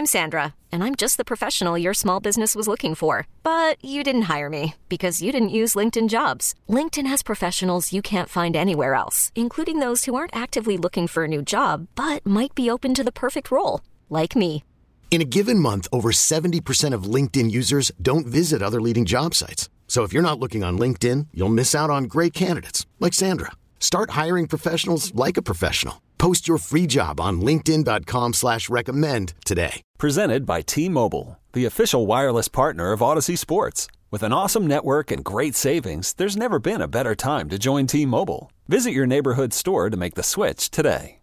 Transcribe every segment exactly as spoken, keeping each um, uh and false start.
I'm Sandra, and I'm just the professional your small business was looking for. But you didn't hire me because you didn't use LinkedIn Jobs. LinkedIn has professionals you can't find anywhere else, including those who aren't actively looking for a new job, but might be open to the perfect role, like me. In a given month, over seventy percent of LinkedIn users don't visit other leading job sites. So if you're not looking on LinkedIn, you'll miss out on great candidates like Sandra. Start hiring professionals like a professional. Post your free job on linkedin.com slash recommend today. Presented by T-Mobile, the official wireless partner of Odyssey Sports. With an awesome network and great savings, there's never been a better time to join T-Mobile. Visit your neighborhood store to make the switch today.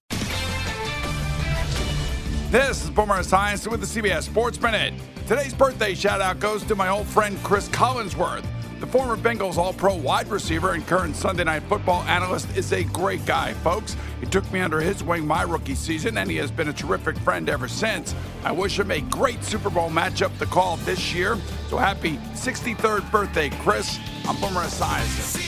This is Boomer Esiason with the C B S Sports Minute. Today's birthday shout-out goes to my old friend Chris Collinsworth. The former Bengals All-Pro wide receiver and current Sunday Night Football analyst is a great guy, folks. He took me under his wing my rookie season, and he has been a terrific friend ever since. I wish him a great Super Bowl matchup to call this year. So happy sixty-third birthday, Chris. I'm Boomer Esiason.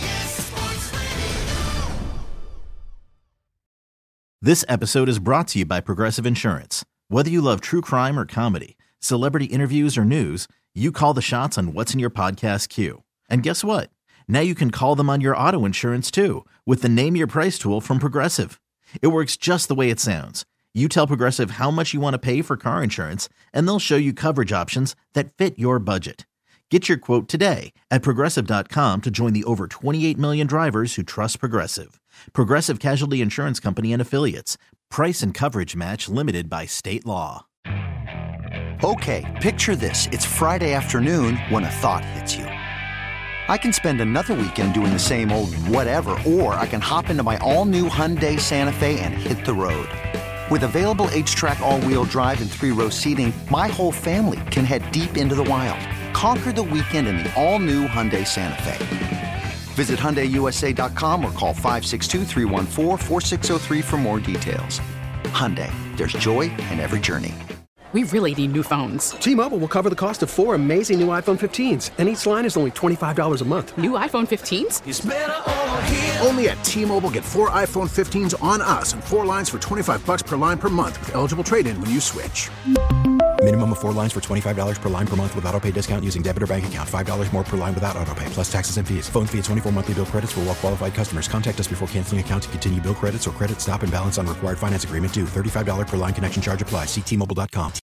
This episode is brought to you by Progressive Insurance. Whether you love true crime or comedy, celebrity interviews or news, you call the shots on what's in your podcast queue. And guess what? Now you can call them on your auto insurance too with the Name Your Price tool from Progressive. It works just the way it sounds. You tell Progressive how much you want to pay for car insurance, and they'll show you coverage options that fit your budget. Get your quote today at Progressive dot com to join the over twenty-eight million drivers who trust Progressive. Progressive Casualty Insurance Company and Affiliates. Price and coverage match limited by state law. Okay, picture this. It's Friday afternoon when a thought hits you. I can spend another weekend doing the same old whatever, or I can hop into my all-new Hyundai Santa Fe and hit the road. With available H-Track all-wheel drive and three-row seating, my whole family can head deep into the wild. Conquer the weekend in the all-new Hyundai Santa Fe. Visit Hyundai U S A dot com or call five six two, three one four, four six zero three for more details. Hyundai, there's joy in every journey. We really need new phones. T-Mobile will cover the cost of four amazing new iPhone fifteens, and each line is only twenty-five dollars a month. New iPhone fifteens? It's better over here. Only at T-Mobile, get four iPhone fifteens on us and four lines for twenty-five dollars per line per month with eligible trade-in when you switch. Minimum of four lines for twenty-five dollars per line per month with autopay discount using debit or bank account. five dollars more per line without autopay, plus taxes and fees. Phone fee at twenty-four monthly bill credits for well-qualified customers. Contact us before canceling account to continue bill credits or credit stop and balance on required finance agreement due. thirty-five dollars per line connection charge applies. See T Mobile dot com.